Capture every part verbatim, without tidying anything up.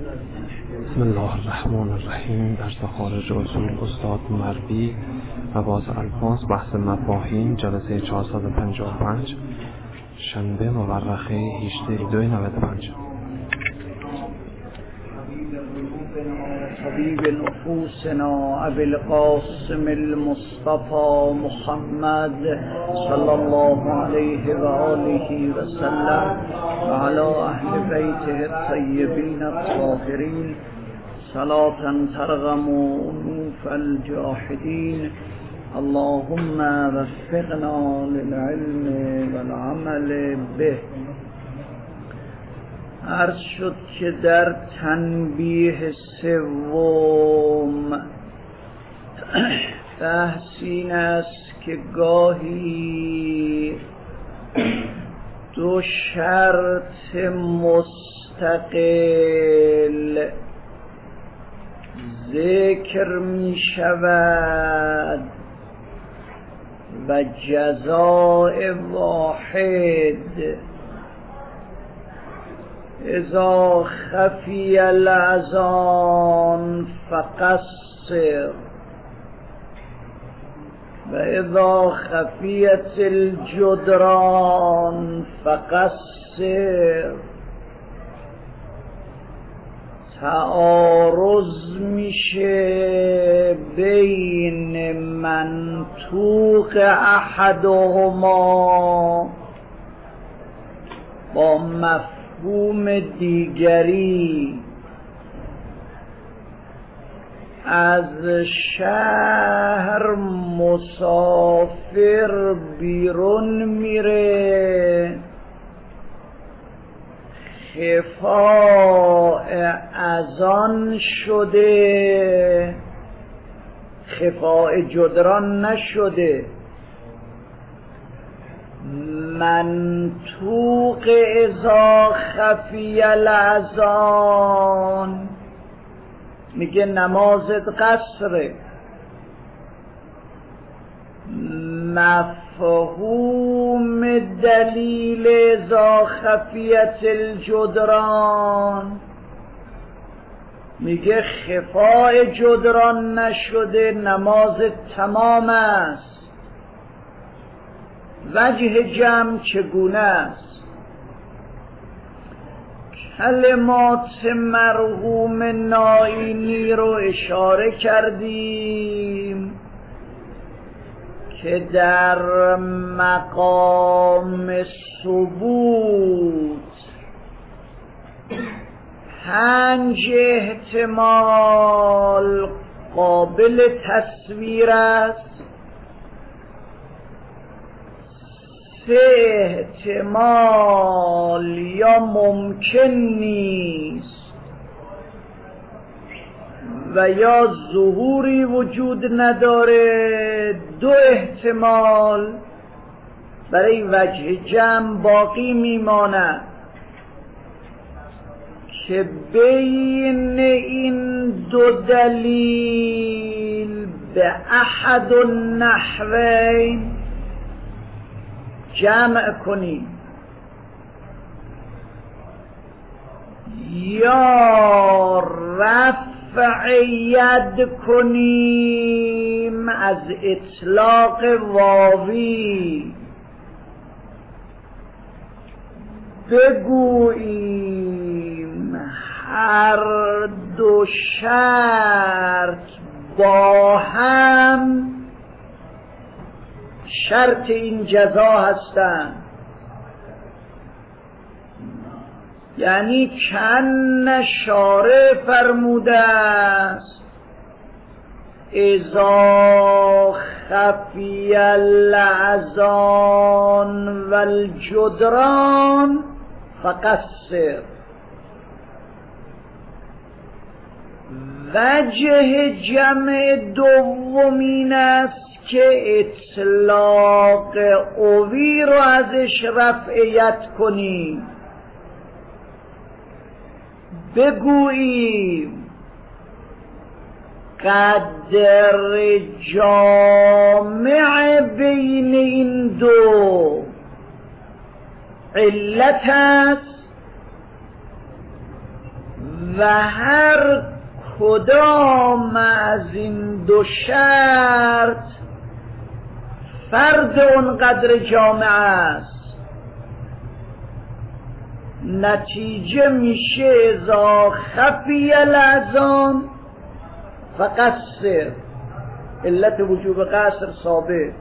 بسم الله الرحمن الرحیم. درس خارج اصول استاد مربی و باز الفاظ، بحث مفاهیم، جلسه چهارصد و پنجاه و پنج، شنبه مورخه هجده دو نود و پنج. طبیب نفوسنا ابی القاسم المصطفى محمد صلی الله علیه و آله و سلم و علی اهل بیته الطیبین الطاهرین صلاة ترغم انوف الجاحدین. اللهم وفقنا للعلم والعمل به. عرض شد که در تنبیه سوم بحث این است که گاهی دو شرط مستقل ذکر می شود و جزاء واحد. اذا خفی الاذان فقصر و اذا خفیت الجدران فقصر. تعارض میشه بین منطوق احدهما با مفهوم دیگری. از شهر مسافر بیرون میره، خفاء اذان شده، خفاء جدران نشده. منطوق اذا خفی الاذان میگه نمازت قصره. مفهوم دلیل اذا خفیت الجدران میگه خفاء جدران نشده، نمازت تمام است. وجه جمع چگونه است؟ کلمات مرحوم نائینی رو اشاره کردیم که در مقام ثبوت پنج احتمال قابل تصویر است، سه احتمال یا ممکن نیست و یا ظهوری وجود نداره، دو احتمال برای وجه جمع باقی میماند که بین این دو دلیل به احد النحوین جمع کنیم، یا رفع ید کنیم از اطلاق واوی، بگوییم هر دو شرط با هم شرط این جزا هستند. یعنی کن شارع فرموده است اذا خفی الاذان و الجدران فقصر. وجه جمع دومین است که اطلاق اوی رو ازش رفعیت کنیم، بگوییم قدر جامع بین این دو علت است و هر کدام از این دو شرط فرد اونقدر جامع است. نتیجه میشه اذا خفی الاذان فقصر، علت وجوب قصر ثابت.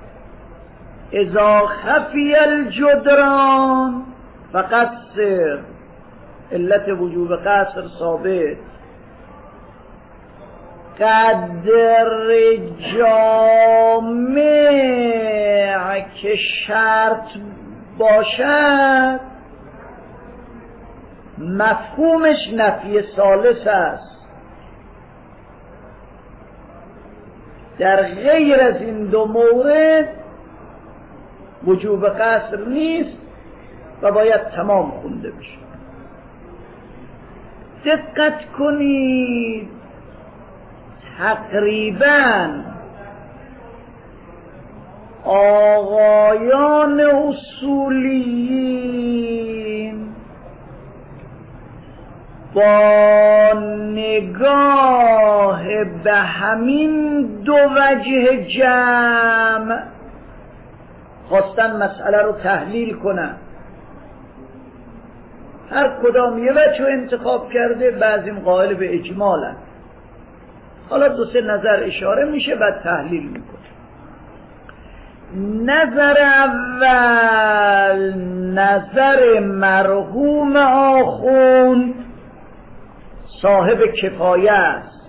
اذا خفی الجدران فقصر، علت وجوب قصر ثابت. قدر جامع که شرط باشد مفهومش نفی ثالث است. در غیر از این دو مورد وجوب قصر نیست و باید تمام خونده بشه. دقت کنید، تقریباً آقایان اصولیین با نگاه به همین دو وجه جمع خواستن مسئله رو تحلیل کنن. هر کدام یه وجه رو انتخاب کرده، بعضیم قائل به اجمالن. حالا دو سه نظر اشاره میشه بعد تحلیل میکنه. نظر اول نظر مرحوم آخوند صاحب کفایه است.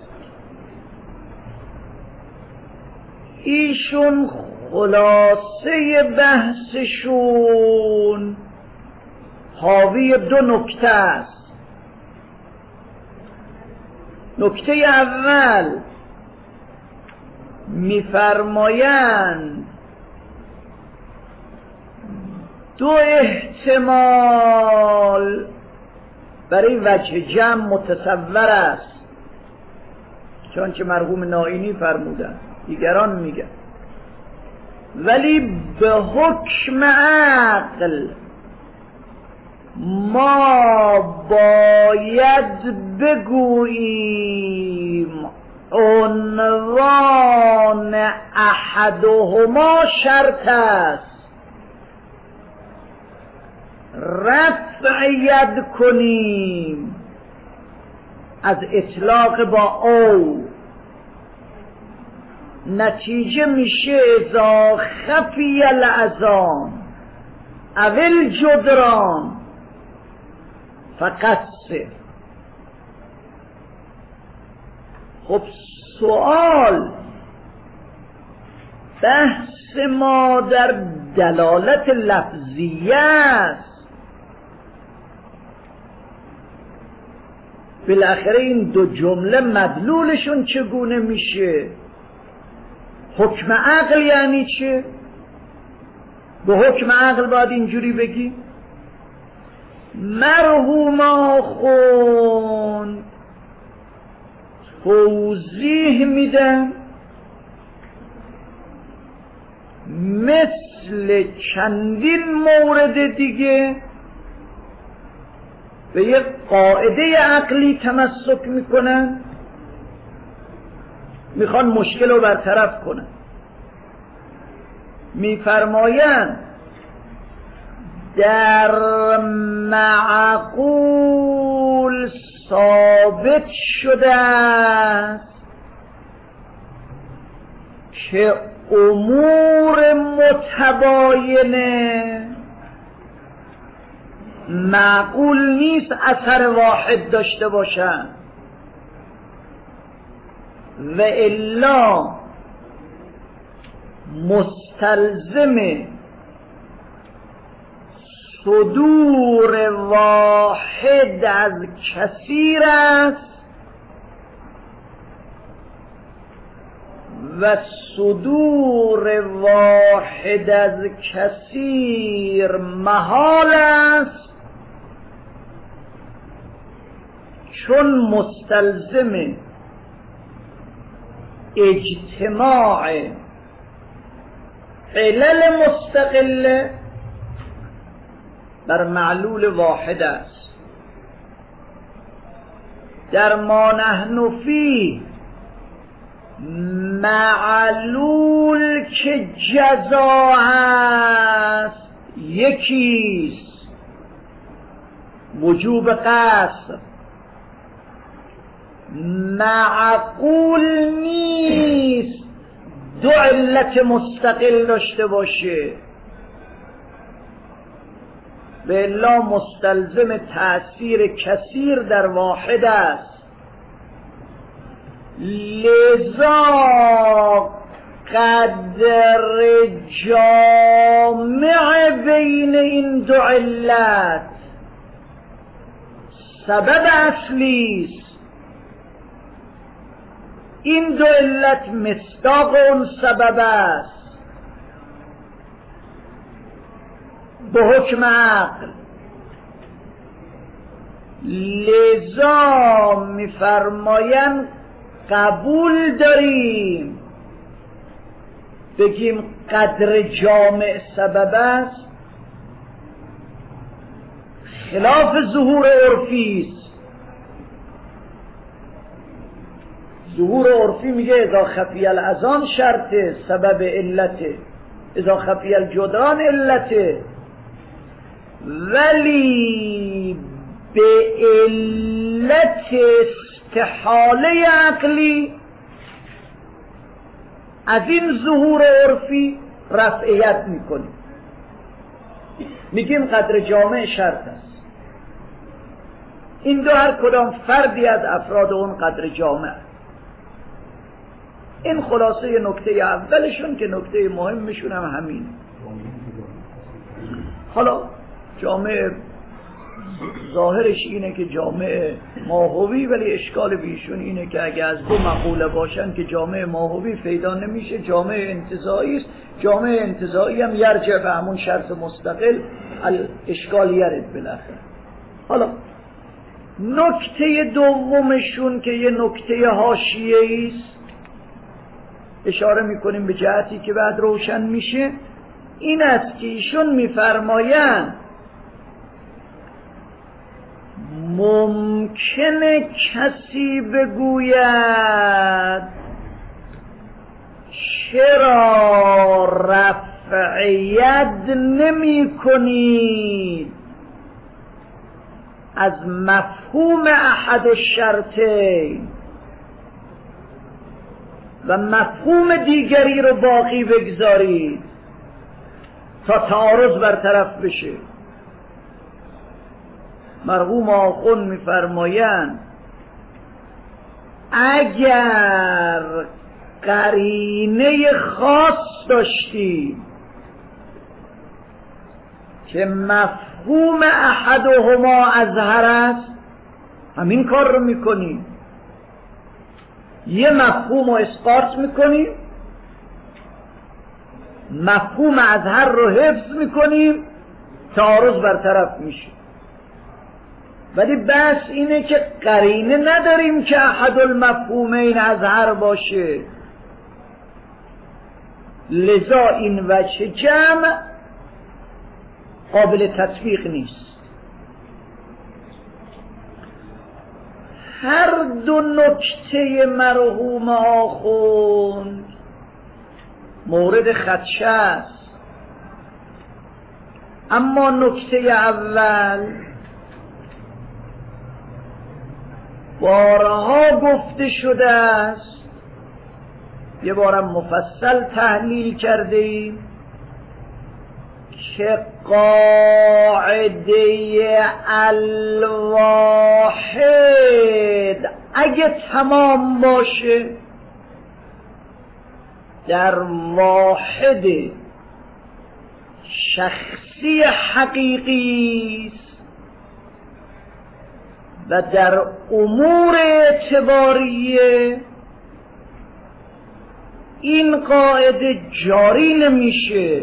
ایشون خلاصه بحثشون حاوی دو نکته است. نکته اول میفرمایند دو احتمال برای وجه جمع متصور است، چون که مرحوم نائینی فرمودن، دیگران میگن، ولی به حکم عقل ما باید بگوییم عنوان احدهما شرط است، رفع ید کنیم از اطلاق با او. نتیجه میشه اذا خفی الاذان اول جدران فقط سه. خب سوال، بحث ما در دلالت لفظیه است. بالاخره این دو جمله مدلولشون چگونه میشه؟ حکم عقل یعنی چه؟ به حکم عقل باید اینجوری بگی؟ مرحوم آخوند توضیح میدن مثل چندین مورد دیگه به یک قاعده عقلی تمسک میکنن، میخوان مشکل رو برطرف کنن. میفرمایند در معقول ثابت شده است که امور متباینه معقول نیست اثر واحد داشته باشن، و الا مستلزم صدور واحد از کثیر است و صدور واحد از کثیر محال است، چون مستلزم اجتماع علل مستقله بر معلول واحد است. در ما نحن فیه معلول که جزا هست یکیست، وجوب قصر. معقول نیست دو علت مستقل داشته باشه، به الا مستلزم تأثیر کثیر در واحد است. لذا قدر جامع بین این دو علت سبب اصلی است. این دو علت مصداق اون سبب است به حکم عقل. لذا میفرمایند قبول داریم بگیم قدر جامع سبب است، خلاف ظهور عرفی است. ظهور عرفی میگه اذا خفی الاذان شرطه، سبب علته، اذا خفی الجدران علته، ولی به علت استحاله عقلی از این ظهور عرفی رفعیت میکنیم، میگیم قدر جامع شرط است. این دو هر کدام فردی از افراد اون قدر جامع. این خلاصه نکته اولشون که نکته مهمشون هم همین. حالا جامع ظاهرش اینه که جامع ماهوی، ولی اشکال بیشون اینه که اگه از دو مقوله باشن که جامع ماهوی پیدا نمیشه، جامع انتزاعی است. جامع انتزاعی هم یرجع به همون شرط مستقل، اشکال یرد بالاخره. حالا نکته دومشون که یه نکته حاشیه‌ای است، اشاره میکنیم به جهتی که بعد روشن میشه، این است که ایشون میفرمایند ممکنه کسی بگوید چرا رفعیت نمی کنید از مفهوم احد الشرطین و مفهوم دیگری رو باقی بگذارید تا تعارض برطرف بشه. مرحوم آخوند میفرمایند اگر قرینه خاص داشتیم که مفهوم احدهما اظهر است، همین کار رو میکنیم، یه مفهوم رو اسقاط میکنیم، مفهوم اظهر رو حفظ میکنیم، تعارض برطرف میشه. ولی بس اینه که قرینه نداریم که احد المفهومین اظهر باشه، لذا این وجه جمع قابل تطبیق نیست. هر دو نکته مرحوم آخوند مورد خدشه است، اما نکته اول بارها گفته شده است، یه بارم مفصل تحلیل کرده ایم که قاعده الواحد اگه تمام باشه در واحد شخصی حقیقی است و در امور اعتباریه این قاعده جاری نمیشه.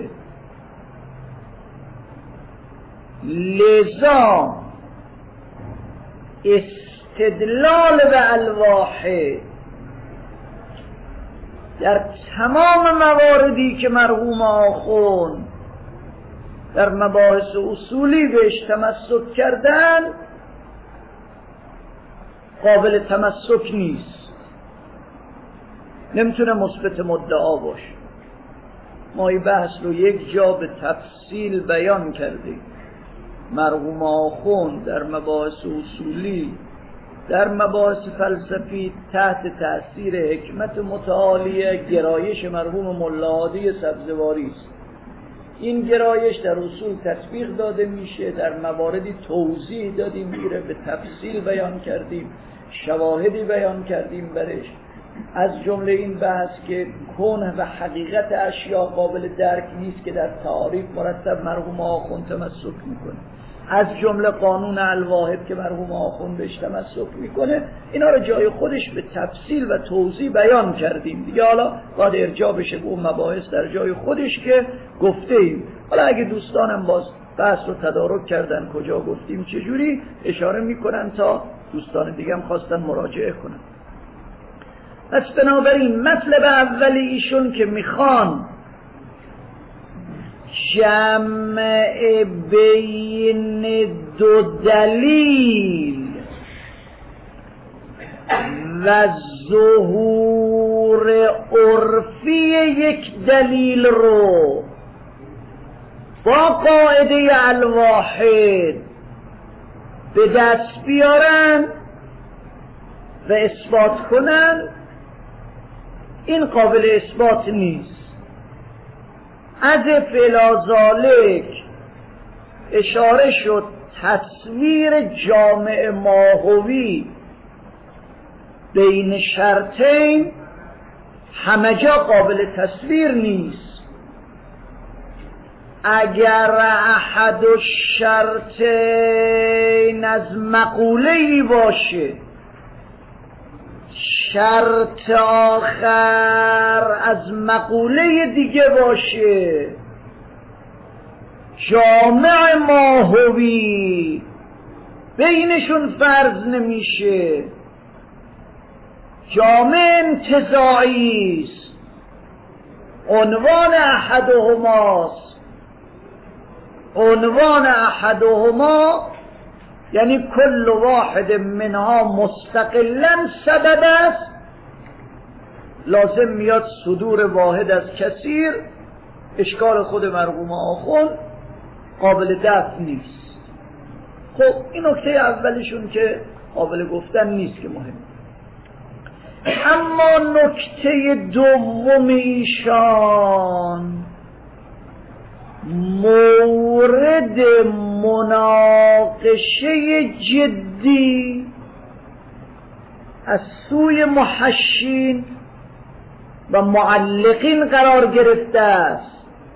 لذا استدلال به الواحد در تمام مواردی که مرحوم آخوند در مباحث اصولی بهش تمسک کردن قابل تمسک نیست، نمیتونه مثبت مدعا باشه. ما این بحث رو یک جا به تفصیل بیان کردیم. مرحوم آخوند در مباحث اصولی، در مباحث فلسفی، تحت تأثیر حکمت متعالیه گرایش مرحوم ملا هادی سبزواری است. این گرایش در اصول تطبیق داده میشه، در مواردی توضیح دادیم، میره به تفصیل بیان کردیم، شواهدی بیان کردیم برش، از جمله این بحث که کون و حقیقت اشیاء قابل درک نیست که در تعاریف مرتب مرحوم آخوند تمسک میکنه، از جمله قانون الواحد که مرحوم آخوند بهش تمسک میکنه. اینا رو جای خودش به تفصیل و توضیح بیان کردیم دیگه. حالا باید ارجاع بشه به اون مباحث در جای خودش که گفته ایم. حالا اگه دوستانم باز بحث رو تدارک کردن کجا گفتیم چجوری، اشاره میکنن تا دوستان دیگه هم خواستن مراجعه کنن. پس بنابراین مطلب اولی ایشون که میخوان جمع بین دو دلیل و ظهور عرفی یک دلیل رو با قاعده الواحد به دست بیارن و اثبات کنن، این قابل اثبات نیست. از فعل ذالک اشاره شد تصویر جامع ماهوی بین شرطین همه جا قابل تصویر نیست. اگر احد الشرطین از مقوله‌ای باشه، شرط آخر از مقوله دیگه باشه، جامع ماهوی بینشون فرض نمیشه، جامع انتزاعی است، عنوان احدهماست. عنوان احدهما یعنی کل واحد منها مستقلا سبب است، لازم میاد صدور واحد از کثیر. اشکال خود مرحوم آخوند قابل دفع نیست. خب این نکته اولیشون که قابل گفتن نیست که مهم. اما نکته دوم ایشان مورد مناقشه جدی از سوی محشین و معلقین قرار گرفته است،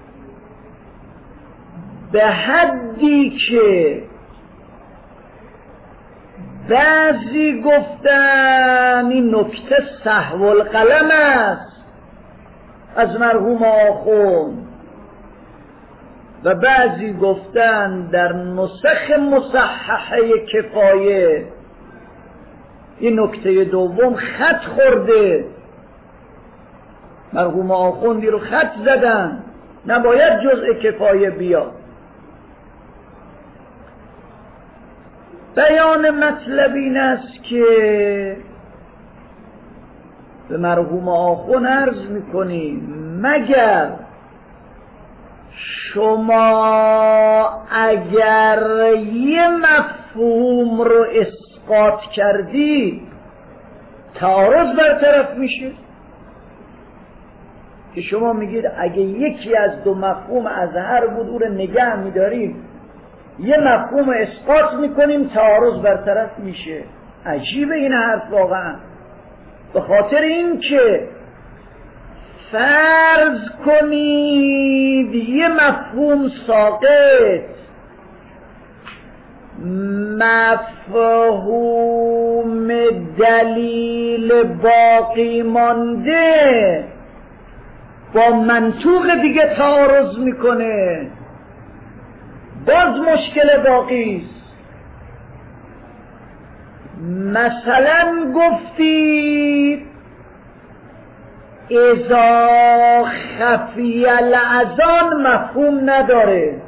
به حدی که بعضی گفتن این نکته سهو القلم است از مرحوم آخوند و بعضی گفتن در نسخ مصححه کفایه این نکته دوم خط خورده، مرحوم آخوندی رو خط زدن، نباید جزء کفایه بیاد. بیان مطلب این است که به مرحوم آخوند عرض میکنیم مگر شما اگر یه مفهوم رو اسقاط کردی تعارض برطرف میشه، که شما میگید اگه یکی از دو مفهوم از هر بود رو نگه میداریم یه مفهوم اسقاط میکنیم تعارض برطرف میشه. عجیبه این حرف واقعا، به خاطر این که فرض کنید یه مفهوم ساقط مفهوم دلیل باقی مانده با منطوق دیگه تعارض میکنه، باز مشکل باقی است. مثلا گفتید اذا خفی الاذان مفهوم نداره،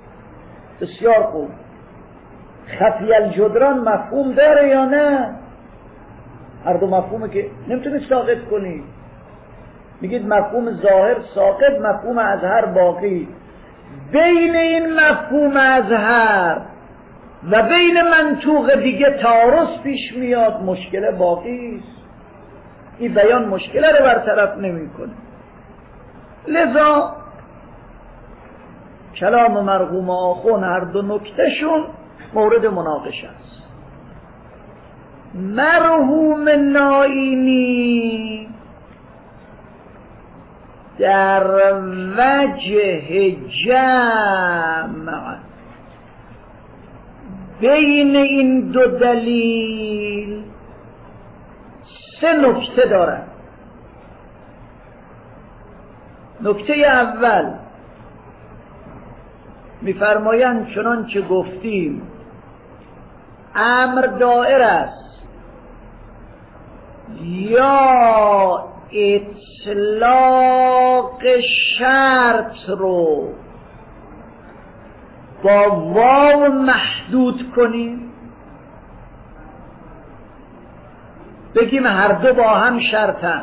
بسیار خوب. خفی الجدران مفهوم داره یا نه؟ هر دو مفهومه که نمیتونید ساقط کنید. میگید مفهوم ظاهر ساقط، مفهوم اظهر باقی. بین این مفهوم اظهر و بین منطوق دیگه تعارض پیش میاد، مشکل باقی است. این بیان مشکل رو برطرف نمیکنه. لذا کلام مرحوم آخون هر دو نکتهشون مورد مناقشه است. مرحوم نائینی در وجه جمع بین این دو دلیل سه نکته دارد. نکته اول می‌فرمایند چنانچه گفتیم امر دائر است، یا اطلاق شرط رو با واو محدود کنیم، بگیم هر دو با هم شرطن،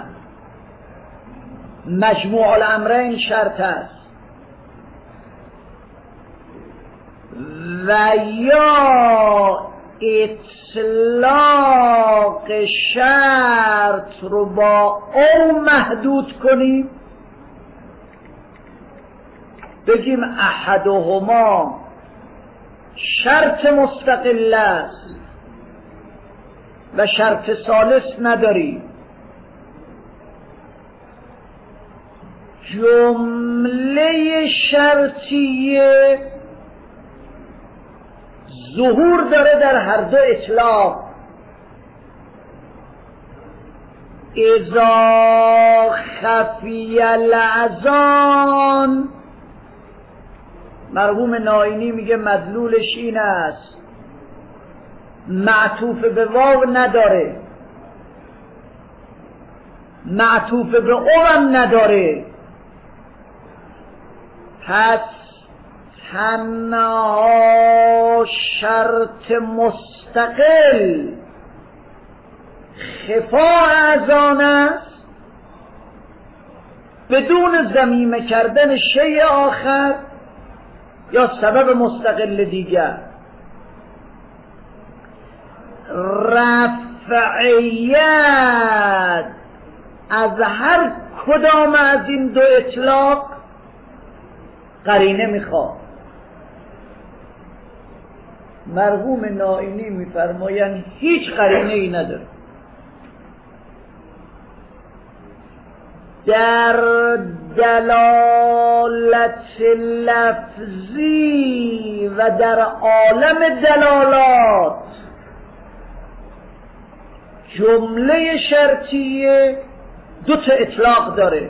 مجموع الامرین شرط است، و یا اطلاق شرط رو با او محدود کنیم، بگیم احدهما شرط مستقل است و شرط ثالث نداریم. جمله شرطیه ظهور داره در هر دو اطلاق. اذا خفی الاذان، مرحوم نائینی میگه مدلولش این است، معطوف به واو نداره، معطوف به او هم نداره، پس تنها شرط مستقل خفا اذان است بدون ضمیمه کردن شیء آخر یا سبب مستقل دیگر. رفعیت از هر کدام از این دو اطلاق قرینه میخواد. مرحوم نائینی میفرمایند هیچ قرینه ای نداره. در دلالت لفظی و در عالم دلالات جمله شرطیه دو تا اطلاق داره،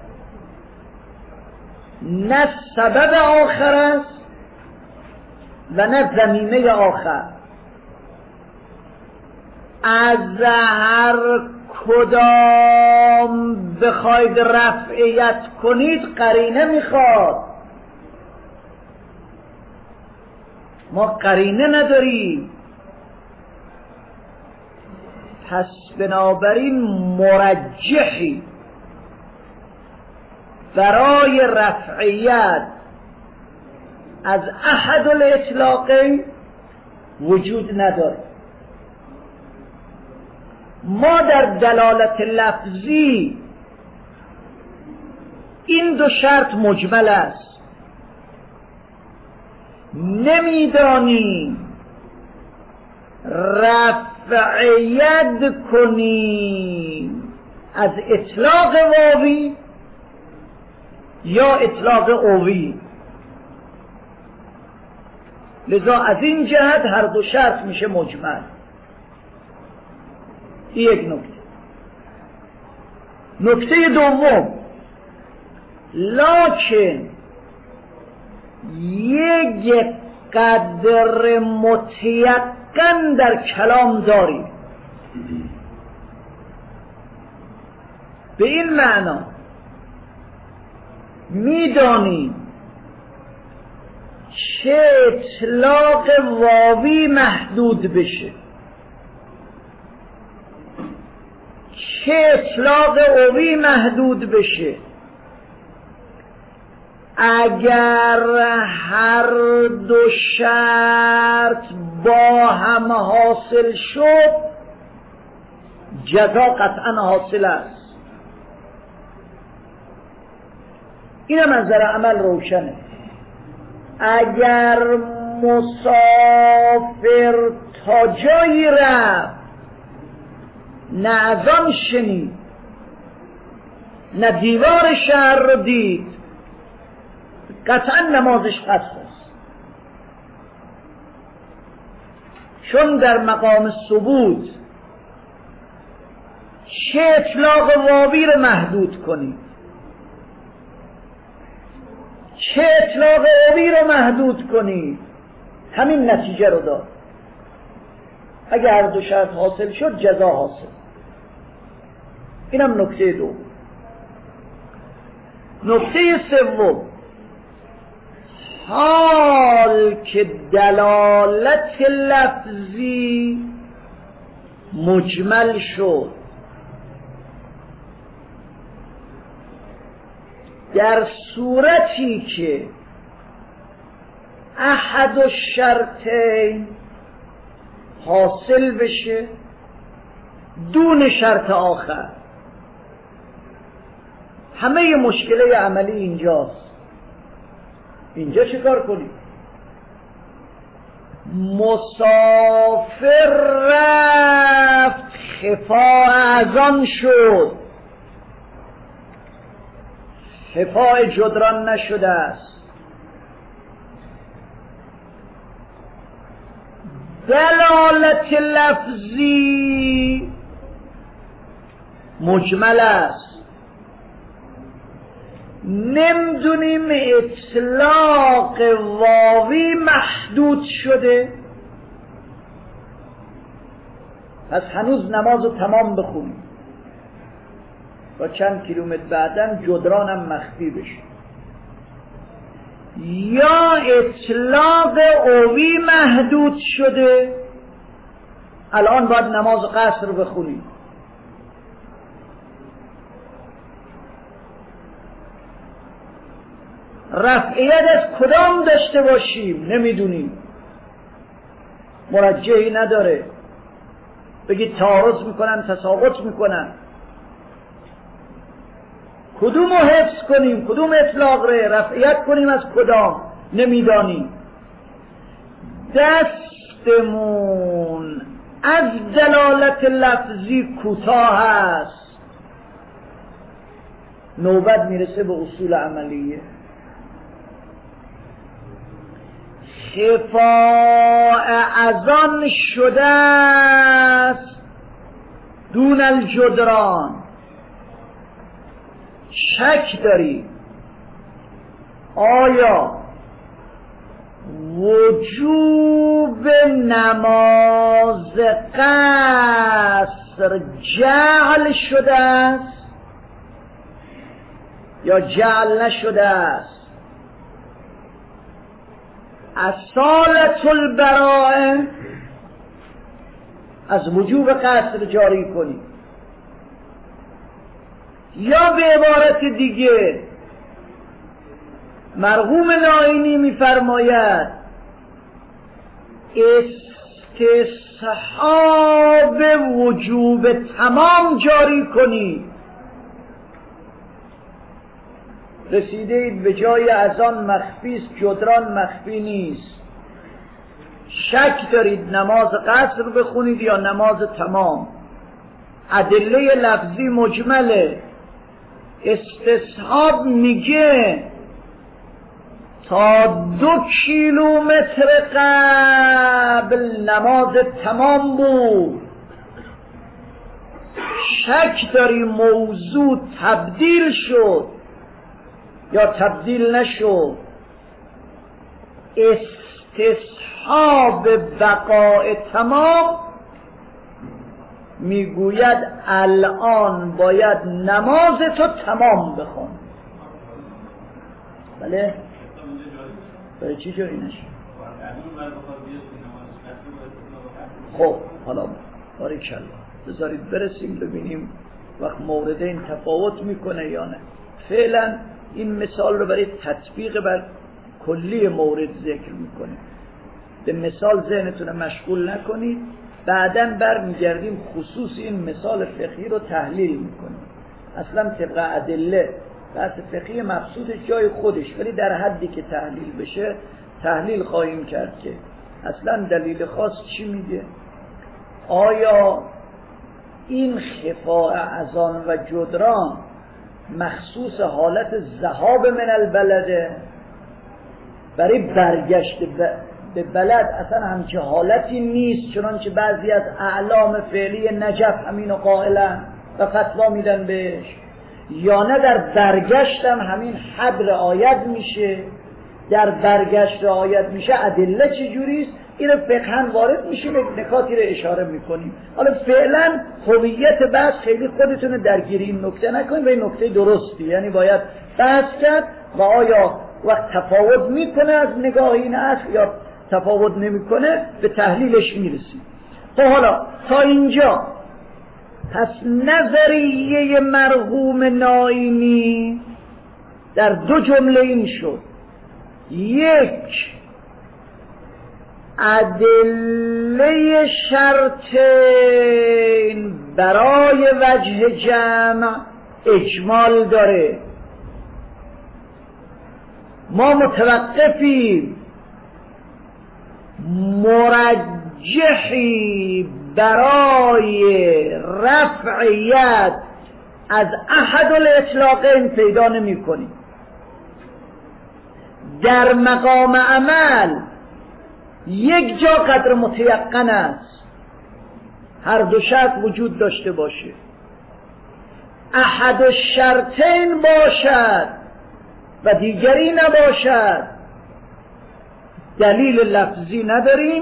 نه سبب آخر است و نه ضمیمه آخر. از هر کدام بخواید رفعیت کنید قرینه میخواد. ما قرینه نداریم، پس بنابراین مرجحی برای رفعیت از احد الاطلاقین وجود نداره. ما در دلالت لفظی این دو شرط مجمل است، نمیدانیم رفعیت کنیم از اطلاق واوی یا اطلاق اوی. لذا از این جهت هر دو شرط میشه مجمل. این یک نکته. نکته دوم، لکن یک قدر متیقن در کلام داریم، به این معنا میدانیم چه اطلاق واوی محدود بشه که اطلاق اوی محدود بشه. اگر هر دو شرط با هم حاصل شد جزا قطعا حاصل است. اینم از نظر عمل روشنه. اگر مسافر تا جایی رفت نه اذان شنید نه دیوار شهر رو دید قطعا نمازش قصر است، چون در مقام ثبوت چه اطلاق واوی رو محدود کنید چه اطلاق اوی رو محدود کنید همین نتیجه رو داد. اگر هر دو شرط حاصل شد جزا حاصل. اینم نکته دوم. نکته سوم، حال که دلالت لفظی مجمل شد، در صورتی که احد الشرطین حاصل بشه دون شرط آخر. همه مشکله عملی اینجاست. اینجا چه کار کنیم؟ مسافر رفت خفا اذان شد، خفا جدران نشده است. دلالت لفظی مجمل است، نمیدونیم اطلاق واوی محدود شده، پس هنوز نماز رو تمام بخونیم و چند کیلومتر بعدن جدرانم مخفی بشه. یا اطلاق اوی محدود شده، الان باید نماز قصر بخونیم. رفعیت از کدام داشته باشیم نمیدونیم، مرجحی نداره. بگید تعارض میکنن تساقط میکنن، کدوم رو حفظ کنیم کدوم اطلاق ره رفعیت کنیم از کدام نمیدانیم. دستمون از دلالت لفظی کوتاه است، نوبت میرسه به اصول عملیه. خفاء اذان شده است دون الجدران، شک داری آیا وجوب نماز قصر جعل شده است یا جعل نشده است؟ اصالت البراءه از وجوب قصر جاری کنی، یا به عبارت دیگه مرحوم نائینی میفرماید استصحاب وجوب تمام جاری کنی. رسیده اید به جای اذان مخفی است، جدران مخفی نیست، شک دارید نماز قصر بخونید یا نماز تمام. ادله لفظی مجمله، استصحاب میگه تا دو کیلومتر قبل نماز تمام بود. شک داری موضوع تبدیل شد یا تبدیل نشد، استصحاب بقاء تمام میگوید الان باید نماز تو تمام بخون. بله؟ برای چی جایی نشد؟ خب حالا باریکالله بذارید برسیم ببینیم وقت موردین تفاوت میکنه یا نه. فعلا این مثال رو برای تطبیق بر کلی مورد ذکر میکنه. به مثال ذهنتون مشغول نکنید، بعداً برمیگردیم خصوص این مثال فقهی رو تحلیل میکنیم. اصلا طبق ادله بحث فقهی مبسوطش جای خودش، ولی در حدی که تحلیل بشه تحلیل خواهیم کرد که اصلا دلیل خاص چی میگه. آیا این خفاء اذان و جدران مخصوص حالت ذهاب من البلده، برای برگشت به بلد اصلا همچه حالتی نیست، چنانچه بعضی از اعلام فعلی نجف همینو قائلن و فتوا میدن بهش، یا نه در برگشت هم همین حد رعایت میشه؟ در برگشت رعایت میشه، ادله چجوریست؟ این فقهاً وارد میشیم، نکاتی رو اشاره میکنیم. حالا فعلا هویت بحث خیلی خودتون درگیری این نکته نکنید و این نکته درستی، یعنی باید بحث کرد و آیا وقت تفاوت میکنه از نگاه این اصل یا تفاوت نمیکنه، به تحلیلش میرسیم. خب حالا تا اینجا پس نظریه مرحوم نائینی در دو جمله این شد: یک، ادله شرطین برای وجه جمع اجمال داره، ما متوقفیم مرجحی برای رفع ید از احد الاطلاقین پیدا نمی کنیم. در مقام عمل یک جا قدر متیقن است، هر دو شرط وجود داشته باشه، احد الشرطین باشد و دیگری نباشد، دلیل لفظی نداریم،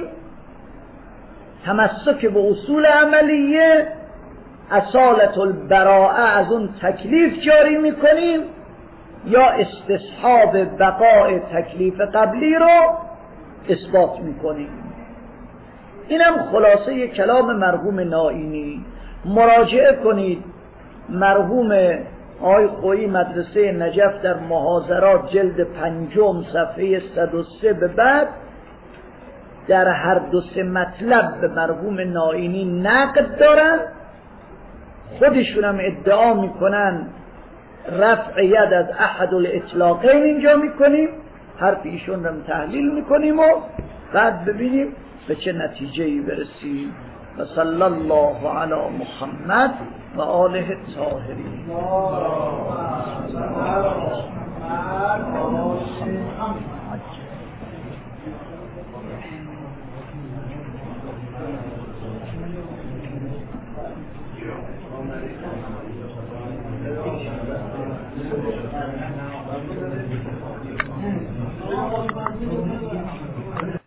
تمسک به اصول عملیه، اصالت البراءه از اون تکلیف جاری میکنیم یا استصحاب بقاء تکلیف قبلی رو اثبات میکنیم. اینم خلاصه کلام مرحوم نائینی. مراجعه کنید مرحوم آقای خویی مدرسه نجف در محاضرات جلد پنجم صفحه صد و سه به بعد در هر دو سه مطلب به مرحوم نائینی نقد دارن، خودشون هم ادعا میکنن رفع ید از احد الاطلاقین اینجا میکنیم، حرف ایشون رو تحلیل میکنیم و بعد ببینیم به چه نتیجه‌ای برسیم. و صلی الله علی محمد و آله الطاهرین.